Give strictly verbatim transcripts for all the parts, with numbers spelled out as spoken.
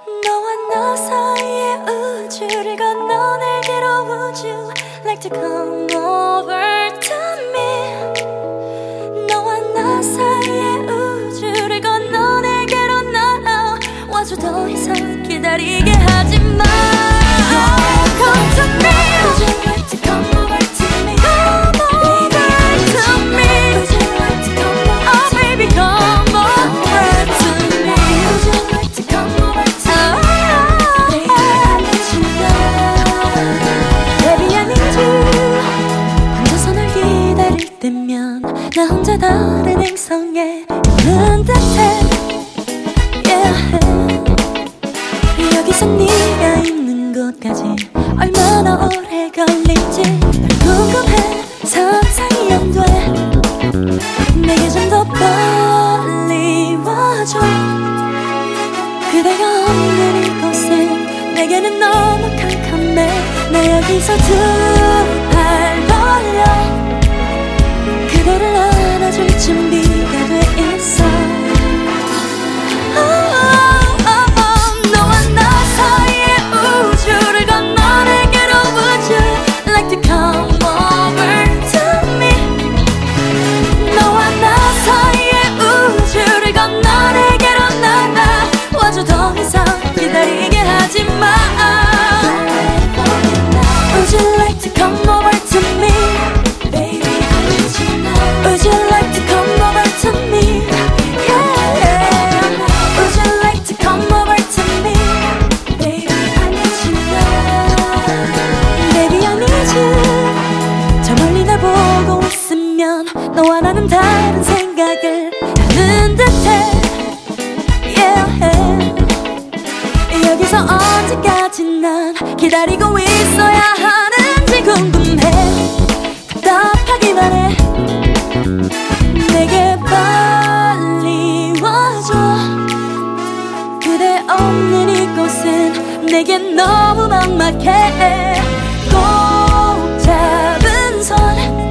너와 나 사이의 우주를 건너 내게로 Would you like to come over to me? 너와 나 사이의 우주를 건너 내게로 날아와줘. 더 이상 기다리게 하지마. Come to me. Would you like to come over to me? Come over to me. Would you like to come over? Oh baby, come over to me. Would you like to come over to me? Baby, I need you now. Baby, I need you. 혼자서 널 기다릴 때면 나 혼자 다른 행성에 있는 듯해. Yeah. 여기서 네가 있는 곳까지 얼마나 오래 걸릴지 궁금해. 상상이 안 돼. 내게 좀 더 빨리 와줘. 그대가 없는 이곳은 내게는 너무 캄캄해. 나 여기서 두 팔 벌려 그대를 안아줄 준비가 돼 있어. 너와 나 사이의 우주를 건너 내게로 Would you like to come over to me? 너와 나 사이의 우주를 건너 내게로 날아와줘. 더 이상 기다리게 하지마. Would you like to come over to me? Baby, I need you now. Would you like to come over to me? Yeah. Would you like to come over to me? Baby, I need you now. Baby, I need you. 저 멀리 날 보고 있으면 너와 나는 다른 생각을 하는 듯해. Yeah. 여기서 언제까지 난 기다리고 있어야 하는지 궁금해. 답답하기만 해. 내게 빨리 와줘. 그대 없는 이곳은 내겐 너무 막막해. 꼭 잡은 손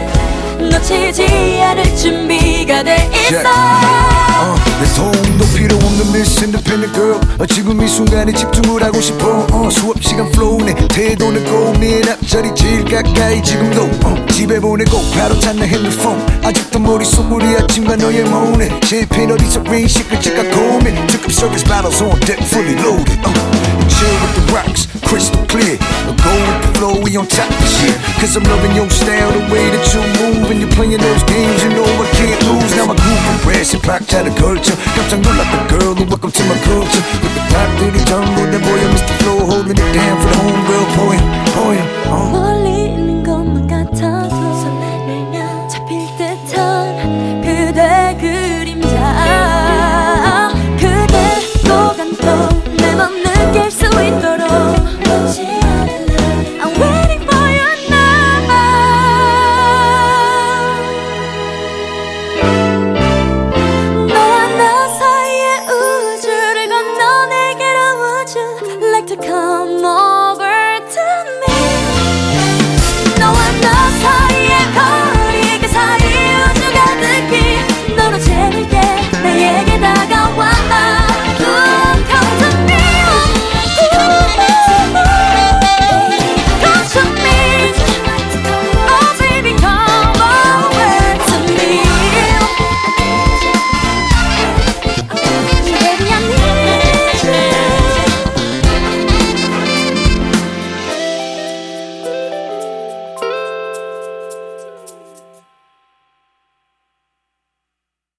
놓치지 않을 준비가 돼 있어. 내 도움도 필요 없는 Miss Independent Girl. 어, 지금 이 순간에 집중을 하고 싶어. 어, 수업 시간 flow 내 태도는 고민 앞자리 제일 가까이 지금도 어, 집에 보내고 바로 찾는 핸드폰. 아직도 머릿속물이 아침과 너의 모네. 챔피언 어디서 rain 시끌지가 고민. 특급 service bottles on deck fully loaded. uh, Chill with the rocks crystal clear. uh, Go with the flow, we on top of shit. Cause I'm loving your style, the way that you move. And you're playing those games, you know I can't lose. Now my groove compressing, 박자를 걸쳐. 깜짝 놀랐던 girl, welcome to my culture. With the top thirty turbo, that boy I miss the flow, holding it down for the